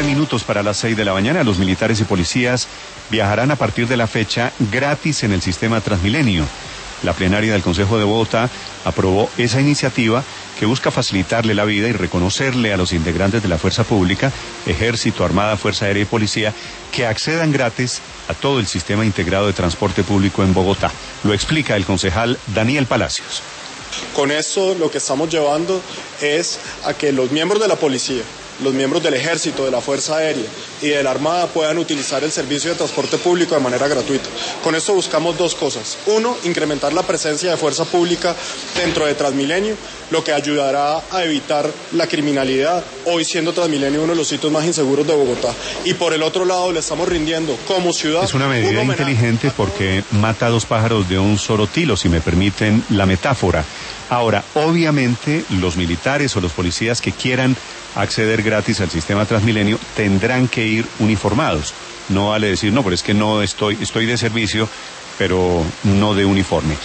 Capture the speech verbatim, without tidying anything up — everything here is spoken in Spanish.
minutos para las seis de la mañana. Los militares y policías viajarán a partir de la fecha gratis en el sistema Transmilenio. La plenaria del Consejo de Bogotá aprobó esa iniciativa que busca facilitarle la vida y reconocerle a los integrantes de la fuerza pública, Ejército, Armada, Fuerza Aérea y Policía, que accedan gratis a todo el sistema integrado de transporte público en Bogotá. Lo explica el concejal Daniel Palacios. Con esto lo que estamos llevando es a que los miembros de la policía, los miembros del Ejército, de la Fuerza Aérea y de la Armada puedan utilizar el servicio de transporte público de manera gratuita. Con esto buscamos dos cosas. Uno, incrementar la presencia de fuerza pública dentro de Transmilenio, lo que ayudará a evitar la criminalidad, hoy siendo Transmilenio uno de los sitios más inseguros de Bogotá. Y por el otro lado, le estamos rindiendo como ciudad... Es una medida un inteligente porque mata a dos pájaros de un solo tiro, si me permiten la metáfora. Ahora, obviamente, los militares o los policías que quieran acceder gratis al sistema Transmilenio tendrán que ir uniformados. No vale decir, no, pero es que no estoy, estoy de servicio, pero no de uniforme.